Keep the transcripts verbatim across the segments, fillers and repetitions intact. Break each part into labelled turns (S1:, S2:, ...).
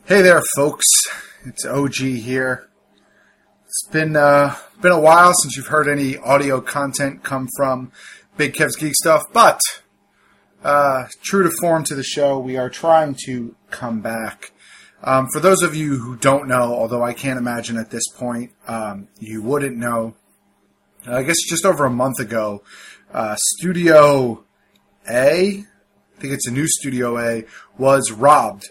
S1: Hey there, folks. It's O G here. It's been uh, been a while since you've heard any audio content come from Big Kev's Geek Stuff, but uh, true to form to the show, we are trying to come back. Um, for those of you who don't know, although I can't imagine at this point um, you wouldn't know, I guess just over a month ago, uh, Studio A, I think it's a new Studio A, was robbed.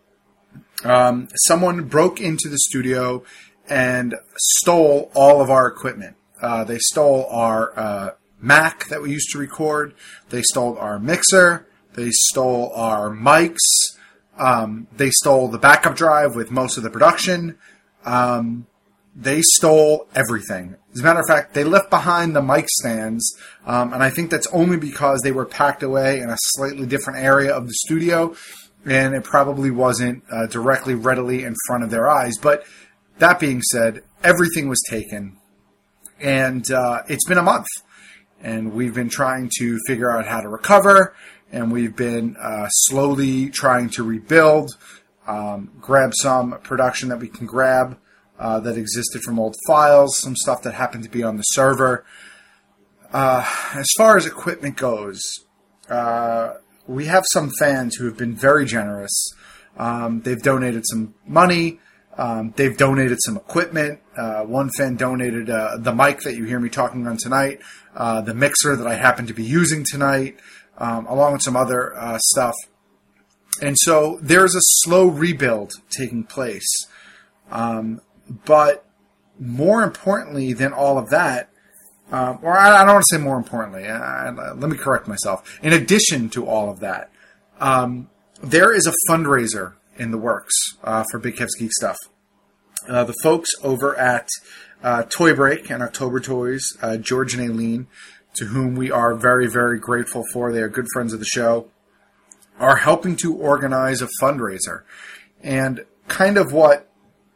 S1: Um, someone broke into the studio and stole all of our equipment. Uh, they stole our uh, Mac that we used to record. They stole our mixer. They stole our mics. Um, they stole the backup drive with most of the production. Um, they stole everything. As a matter of fact, they left behind the mic stands, um, and I think that's only because they were packed away in a slightly different area of the studio, and it probably wasn't uh, directly readily in front of their eyes. But that being said, everything was taken, and uh, it's been a month, and we've been trying to figure out how to recover, and we've been uh, slowly trying to rebuild, um, grab some production that we can grab uh, that existed from old files, some stuff that happened to be on the server. Uh, as far as equipment goes, uh, we have some fans who have been very generous. Um, they've donated some money. Um, they've donated some equipment. Uh, one fan donated uh, the mic that you hear me talking on tonight, uh, the mixer that I happen to be using tonight, um, along with some other uh, stuff. And so there's a slow rebuild taking place. Um, but more importantly than all of that, Um, or I, I don't want to say more importantly. Uh, let me correct myself. In addition to all of that, um, there is a fundraiser in the works uh, for Big Kev's Geek Stuff. Uh, the folks over at uh, Toy Break and October Toys, uh, George and Aileen, to whom we are very, very grateful for, they are good friends of the show, are helping to organize a fundraiser. And kind of what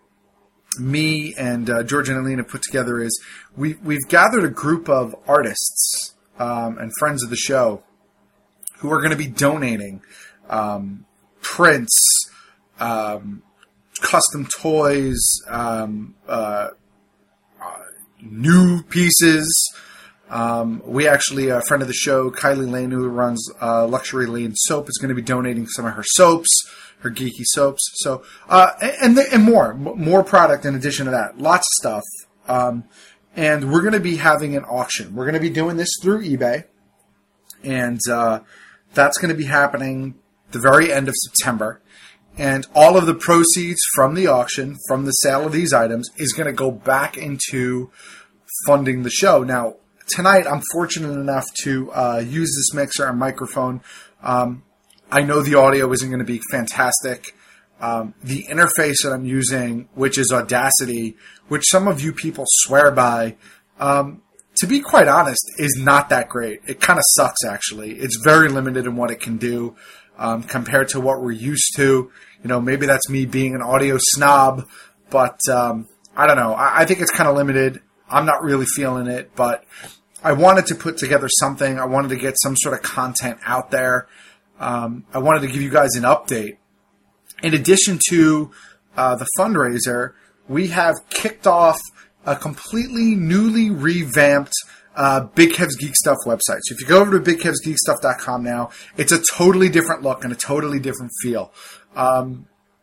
S1: me and uh, George and Aileen have put together is we, we've gathered a group of artists um, and friends of the show who are going to be donating um, prints, um, custom toys, um, uh, uh, new pieces. Um, we actually, a friend of the show, Kylie Lane, who runs uh, Luxury Lane Soap, is going to be donating some of her soaps, her geeky soaps. So, uh, and and more, more product in addition to that. Lots of stuff. Um, and we're going to be having an auction. We're going to be doing this through eBay. And uh, that's going to be happening the very end of September. And all of the proceeds from the auction, from the sale of these items, is going to go back into funding the show. Now, tonight, I'm fortunate enough to uh, use this mixer and microphone. Um, I know the audio isn't going to be fantastic. Um, the interface that I'm using, which is Audacity, which some of you people swear by, um, to be quite honest, is not that great. It kind of sucks, actually. It's very limited in what it can do um, compared to what we're used to. You know, maybe that's me being an audio snob, but um, I don't know. I, I think it's kind of limited. I'm not really feeling it, but I wanted to put together something. I wanted to get some sort of content out there. Um, I wanted to give you guys an update. In addition to uh, the fundraiser, we have kicked off a completely newly revamped uh, Big Kev's Geek Stuff website. So if you go over to big kevs geek stuff dot com now, it's a totally different look and a totally different feel. Um,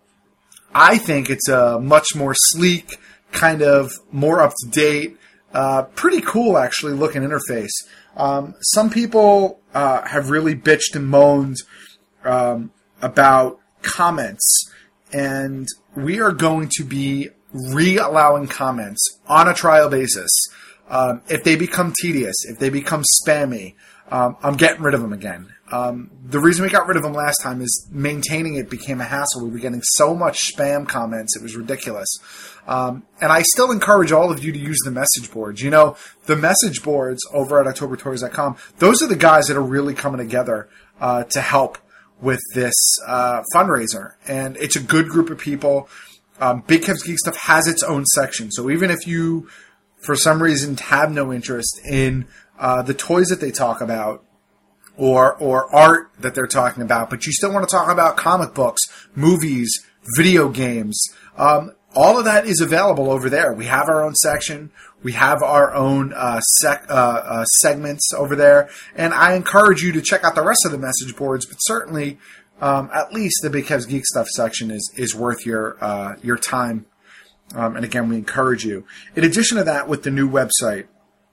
S1: I think it's a much more sleek, kind of more up-to-date, uh, pretty cool, actually, looking interface. Um, some people uh, have really bitched and moaned um, about comments, and we are going to be re-allowing comments on a trial basis. Um, if they become tedious, if they become spammy, um, I'm getting rid of them again. Um, the reason we got rid of them last time is maintaining it became a hassle. We were getting so much spam comments, it was ridiculous. Um, and I still encourage all of you to use the message boards. You know, the message boards over at october toys dot com, those are the guys that are really coming together uh, to help with this uh, fundraiser. And it's a good group of people. Um, Big Kev's Geek Stuff has its own section. So even if you, for some reason, have no interest in uh, the toys that they talk about, or or art that they're talking about, but you still want to talk about comic books, movies, video games. Um, all of that is available over there. We have our own section. We have our own uh, sec, uh, uh, segments over there. And I encourage you to check out the rest of the message boards, but certainly um, at least the Big Kev's Geek Stuff section is, is worth your uh, your time. Um, and again, we encourage you. In addition to that, with the new website,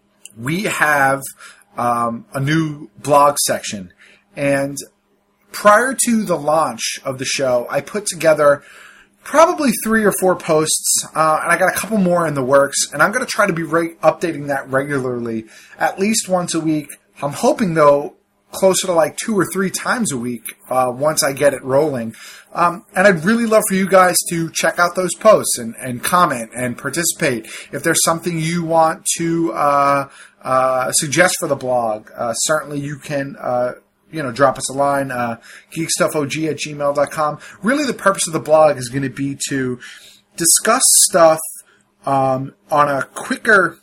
S1: we have um, a new blog section. And prior to the launch of the show, I put together probably three or four posts, uh, and I got a couple more in the works. And I'm going to try to be re- updating that regularly, at least once a week. I'm hoping, though, closer to like two or three times a week uh, once I get it rolling. Um, and I'd really love for you guys to check out those posts and, and comment and participate. If there's something you want to uh, uh, suggest for the blog, uh, certainly you can uh, you know, drop us a line, uh, geekstuffog at gmail dot com. Really the purpose of the blog is going to be to discuss stuff um, on a quicker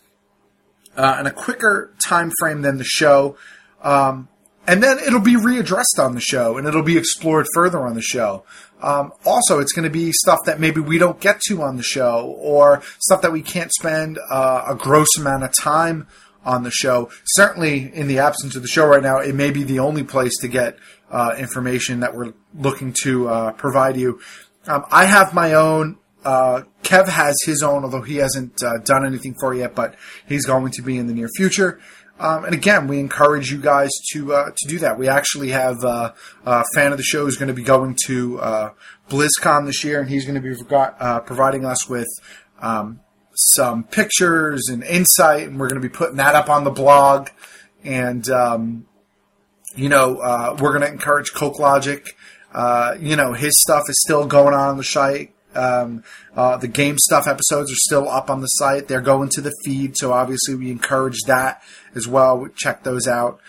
S1: uh, on a quicker time frame than the show. Um, And then it'll be readdressed on the show, and it'll be explored further on the show. Um, also, it's going to be stuff that maybe we don't get to on the show, or stuff that we can't spend uh, a gross amount of time on the show. Certainly, in the absence of the show right now, it may be the only place to get uh, information that we're looking to uh, provide you. Um, I have my own. Uh, Kev has his own, although he hasn't uh, done anything for it yet, but he's going to be in the near future. Um, and again, we encourage you guys to uh, to do that. We actually have uh, a fan of the show who's going to be going to uh, BlizzCon this year, and he's going to be uh, providing us with um, some pictures and insight, and we're going to be putting that up on the blog. And, um, you know, uh, we're going to encourage Coke Logic. Uh, you know, his stuff is still going on on the site. Um, uh, the game stuff episodes are still up on the site. They're going to the feed, so obviously we encourage that as well. We check those out.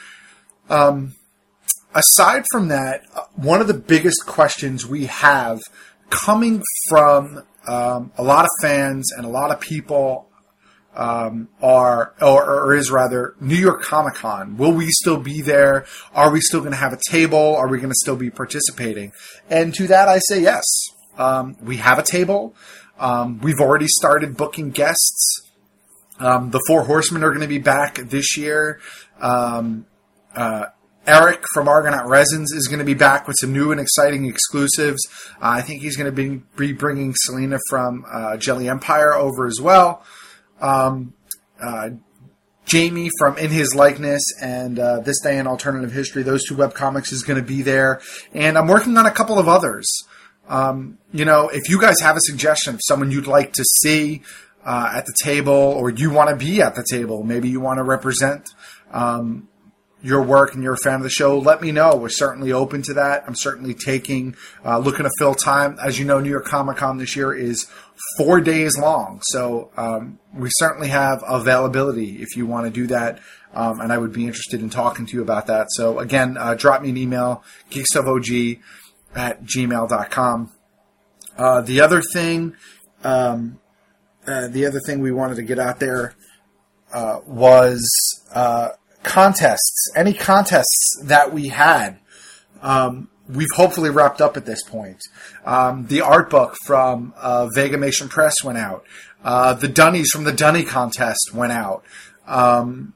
S1: Um, aside from that, one of the biggest questions we have coming from um, a lot of fans and a lot of people um, are, or, or is rather, New York Comic Con. Will we still be there? Are we still going to have a table? Are we going to still be participating? And to that I say yes. Um, we have a table. Um, we've already started booking guests. Um, the Four Horsemen are going to be back this year. Um, uh, Eric from Argonaut Resins is going to be back with some new and exciting exclusives. Uh, I think he's going to be, be bringing Selena from uh, Jelly Empire over as well. Um, uh, Jamie from In His Likeness and uh, This Day in Alternative History, those two webcomics, is going to be there. And I'm working on a couple of others. Um, you know, if you guys have a suggestion of someone you'd like to see uh, at the table, or you want to be at the table, maybe you want to represent um, your work and you're a fan of the show, let me know. We're certainly open to that. I'm certainly taking, uh, looking to fill time. As you know, New York Comic Con this year is four days long. So um, we certainly have availability if you want to do that. Um, and I would be interested in talking to you about that. So again, uh, drop me an email, geekstuffog at gmail dot com. Uh, the other thing, um, uh, the other thing we wanted to get out there uh, was uh, contests. Any contests that we had, um, we've hopefully wrapped up at this point. Um, the art book from uh, Vegamation Press went out. Uh, the Dunnies from the Dunny contest went out. Um,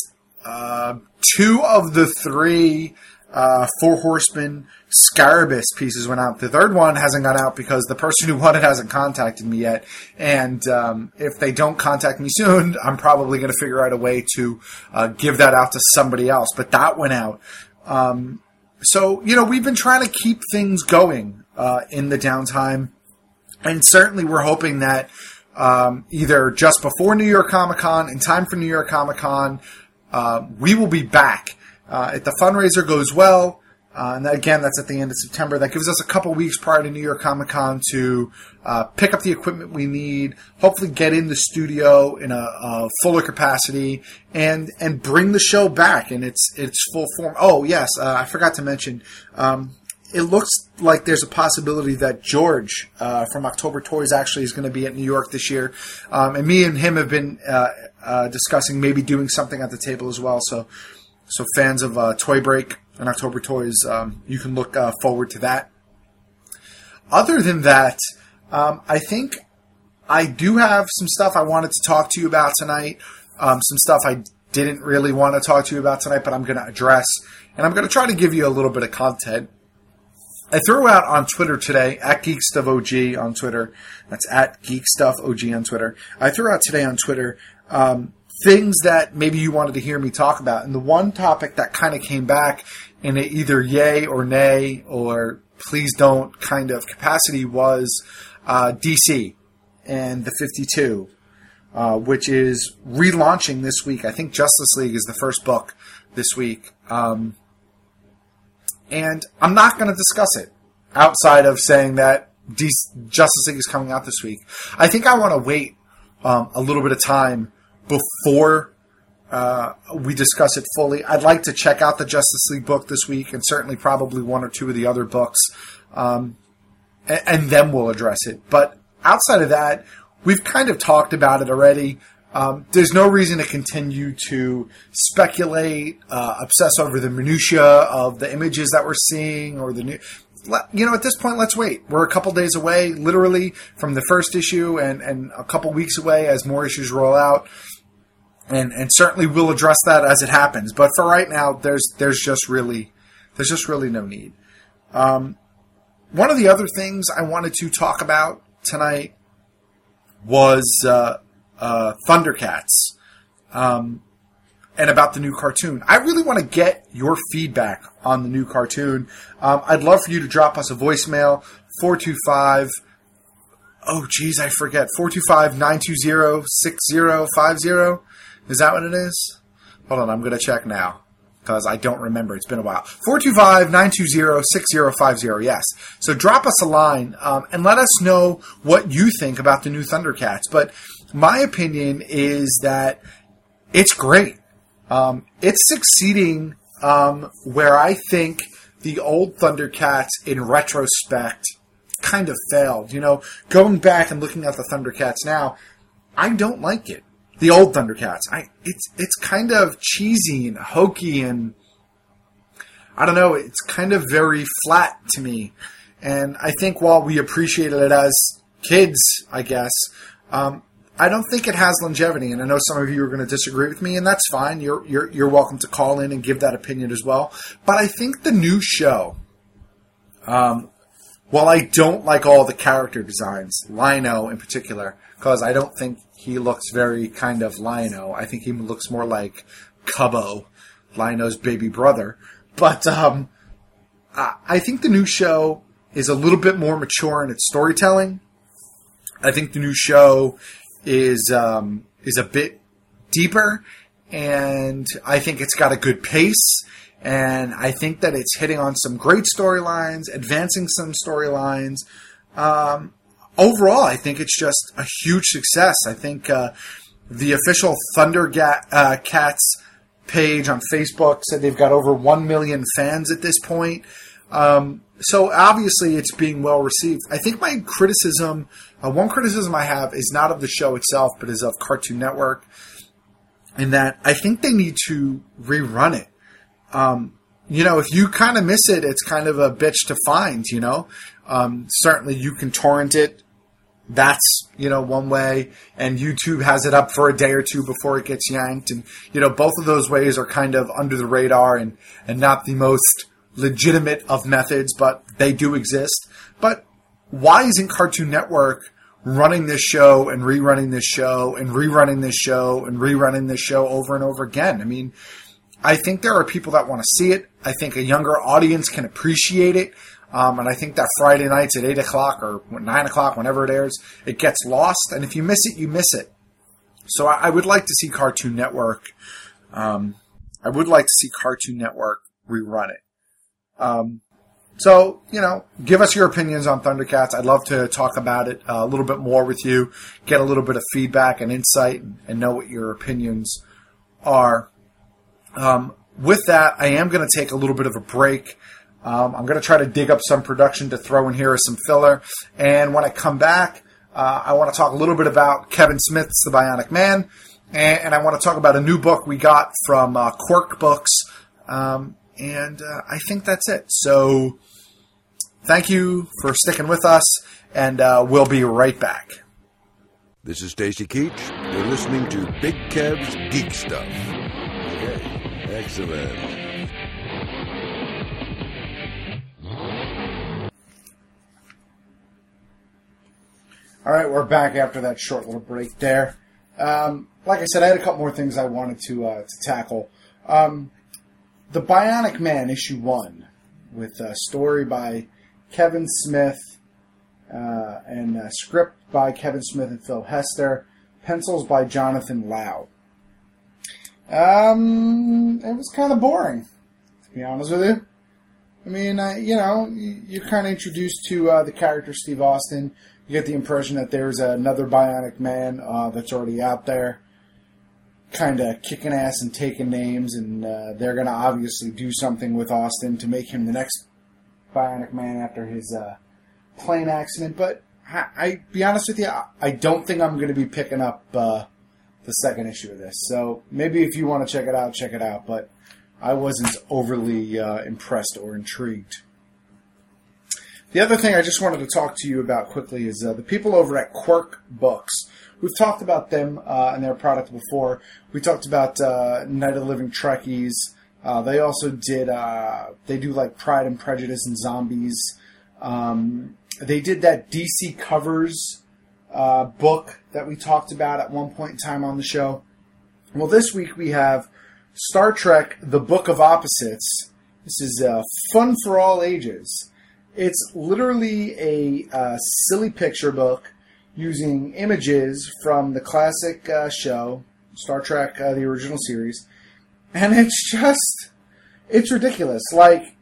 S1: uh, two of the three Uh, Four Horsemen Scarabus pieces went out. The third one hasn't gone out because the person who won it hasn't contacted me yet. And um, if they don't contact me soon, I'm probably going to figure out a way to uh, give that out to somebody else. But that went out. Um, so, you know, we've been trying to keep things going uh, in the downtime. And certainly we're hoping that um, either just before New York Comic Con, in time for New York Comic Con, uh, we will be back. Uh, if the fundraiser goes well, uh, and again, that's at the end of September, that gives us a couple weeks prior to New York Comic Con to uh, pick up the equipment we need, hopefully get in the studio in a, a fuller capacity, and and bring the show back in its its full form. Oh, yes, uh, I forgot to mention, um, it looks like there's a possibility that George uh, from October Toys actually is going to be at New York this year, um, and me and him have been uh, uh, discussing maybe doing something at the table as well, so... So fans of uh, Toy Break and October Toys, um, you can look uh, forward to that. other than that, um, I think I do have some stuff I wanted to talk to you about tonight. Um, some stuff I didn't really want to talk to you about tonight, but I'm going to address. And I'm going to try to give you a little bit of content. I threw out on Twitter today, at GeekStuffOG on Twitter. That's at GeekStuffOG on Twitter. I threw out today on Twitter um, things that maybe you wanted to hear me talk about. And the one topic that kind of came back in a either yay or nay or please don't kind of capacity was uh, D C and the fifty-two, uh, which is relaunching this week. I think Justice League is the first book this week. Um, and I'm not going to discuss it outside of saying that D C, Justice League is coming out this week. I think I want to wait um, a little bit of time before uh, we discuss it fully. I'd like to check out the Justice League book this week and certainly probably one or two of the other books. Um, and, and then we'll address it. But outside of that, we've kind of talked about it already. Um, there's no reason to continue to speculate, uh, obsess over the minutia of the images that we're seeing or the new. You know, at this point, let's wait. We're a couple days away, literally, from the first issue, and, and a couple weeks away as more issues roll out. And and certainly we'll address that as it happens. But for right now, there's there's just really there's just really no need. Um, one of the other things I wanted to talk about tonight was uh, uh, Thundercats, um, and about the new cartoon. I really want to get your feedback on the new cartoon. Um, I'd love for you to drop us a voicemail, four two five, oh geez, I forget, four two five, nine two zero, six zero five zero. Is that what it is? Hold on, I'm going to check now, because I don't remember. It's been a while. four two five, nine two zero, six zero five zero, yes. So drop us a line um, and let us know what you think about the new Thundercats. But my opinion is that it's great. Um, it's succeeding um, where I think the old Thundercats, in retrospect, kind of failed. You know, going back and looking at the Thundercats now, I don't like it. The old Thundercats. I it's it's kind of cheesy and hokey and I don't know, it's kind of very flat to me. And I think while we appreciated it as kids, I guess, um, I don't think it has longevity. And I know some of you are going to disagree with me, and that's fine. You're you're you're welcome to call in and give that opinion as well. But I think the new show, um, while I don't like all the character designs, Lion-O in particular, because I don't think he looks very kind of Lion-O. I think he looks more like Cubbo, Lion-O's baby brother. But um, I think the new show is a little bit more mature in its storytelling. I think the new show is um, is a bit deeper, and I think it's got a good pace. And I think that it's hitting on some great storylines, advancing some storylines. Um, overall, I think it's just a huge success. I think uh, the official Thundercats uh, Cats page on Facebook said they've got over one million fans at this point. Um, so obviously it's being well received. I think my criticism, uh, one criticism I have is not of the show itself, but is of Cartoon Network, in that I think they need to rerun it. Um, you know, if you kind of miss it, it's kind of a bitch to find, you know. Um, certainly you can torrent it. That's, you know, one way. And YouTube has it up for a day or two before it gets yanked. And, you know, both of those ways are kind of under the radar and, and not the most legitimate of methods, but they do exist. But why isn't Cartoon Network running this show and rerunning this show and rerunning this show and rerunning this show over and over again? I mean, I think there are people that want to see it. I think a younger audience can appreciate it. Um, and I think that Friday nights at eight o'clock or nine o'clock, whenever it airs, it gets lost. And if you miss it, you miss it. So I, I would like to see Cartoon Network. Um, I would like to see Cartoon Network rerun it. Um, so, you know, give us your opinions on Thundercats. I'd love to talk about it uh, a little bit more with you, get a little bit of feedback and insight, and, and know what your opinions are. Um, with that, I am going to take a little bit of a break. Um, I'm going to try to dig up some production to throw in here as some filler. And when I come back, uh, I want to talk a little bit about Kevin Smith's The Bionic Man. And, and I want to talk about a new book we got from uh, Quirk Books. Um, and uh, I think that's it. So Thank you for sticking with us, and uh, we'll be right back.
S2: This is Stacy Keach. You're listening to Big Kev's Geek Stuff. Okay, excellent.
S1: All right, we're back after that short little break there. Um, like I said, I had a couple more things I wanted to uh, to tackle. Um, the Bionic Man, issue one, with a story by Kevin Smith uh, and a script by Kevin Smith and Phil Hester, pencils by Jonathan Lau. Um, it was kind of boring, to be honest with you. I mean, uh, you know, you, you're kind of introduced to uh, the character Steve Austin. You get the impression that there's another Bionic Man uh, that's already out there, kind of kicking ass and taking names, and uh, they're going to obviously do something with Austin to make him the next Bionic Man after his uh, plane accident. But I, I be honest with you, I don't think I'm going to be picking up uh, the second issue of this. So maybe if you want to check it out, check it out. But I wasn't overly uh, impressed or intrigued. The other thing I just wanted to talk to you about quickly is uh, the people over at Quirk Books. We've talked about them uh, and their product before. We talked about uh, Night of the Living Trekkies. Uh, they also did, uh, they do like Pride and Prejudice and Zombies. Um, they did that D C Covers uh, book that we talked about at one point in time on the show. Well, this week we have Star Trek, The Book of Opposites. This is uh, fun for all ages. It's literally a uh, silly picture book using images from the classic uh, show, Star Trek, uh, the original series. And it's just, it's ridiculous. Like,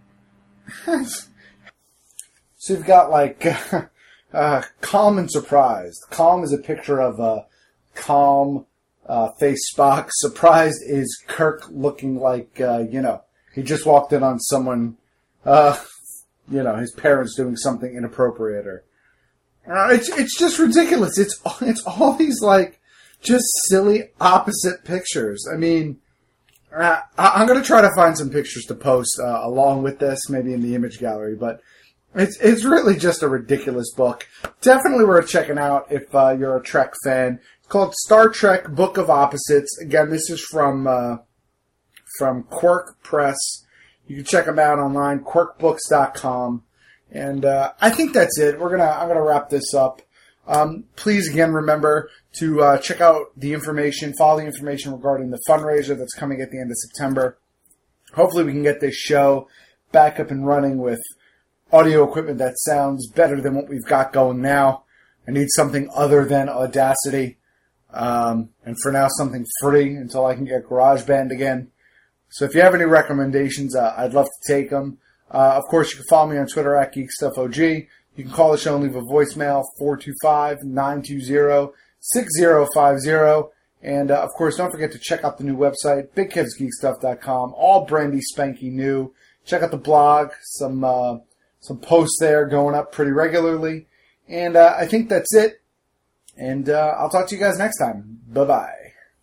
S1: so you've got like, uh, calm and surprised. Calm is a picture of a calm uh, face Spock. Surprised is Kirk looking like, uh, you know, he just walked in on someone, uh, you know, his parents doing something inappropriate, or uh, it's it's just ridiculous. It's it's all these like just silly opposite pictures. I mean, uh, I'm going to try to find some pictures to post uh, along with this, maybe in the image gallery. But it's it's really just a ridiculous book. Definitely worth checking out if uh, you're a Trek fan. It's called Star Trek: Book of Opposites. Again, this is from uh, from Quirk Press. You can check them out online, quirk books dot com. And uh, I think that's it. We're gonna I'm gonna wrap this up. Um, please again remember to uh, check out the information, follow the information regarding the fundraiser that's coming at the end of September. Hopefully we can get this show back up and running with audio equipment that sounds better than what we've got going now. I need something other than Audacity. Um, and for now, something free until I can get GarageBand again. So if you have any recommendations, uh, I'd love to take them. Uh, of course, you can follow me on Twitter at GeekStuffOG. You can call the show and leave a voicemail, four two five, nine two zero, six zero five zero. And, uh, of course, don't forget to check out the new website, big kevs geek stuff dot com. All brandy spanky new. Check out the blog. Some uh, some posts there going up pretty regularly. And uh, I think that's it. And uh, I'll talk to you guys next time. Bye-bye.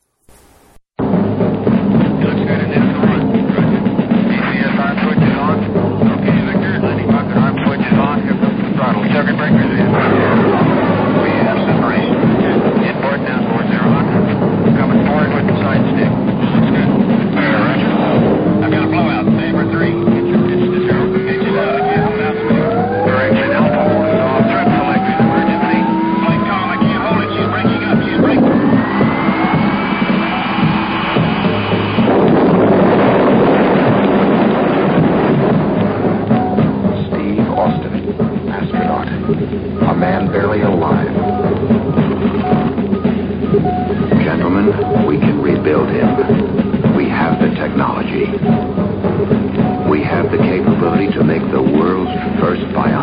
S3: Circuit breakers in. We have submarine. Inboard down four zero. Coming forward with the side stick. Looks good. Clear, roger. I've got a blowout. Saber three. Get your pitch to zero. Get you down again. Direction Alpha four. Off trip selected. Emergency. Flight call. I can't hold it. She's breaking up. She's breaking.
S4: Steve Austin. Astronaut. A man barely alive. Gentlemen, we can rebuild him. We have the technology. We have the capability to make the world's first bionic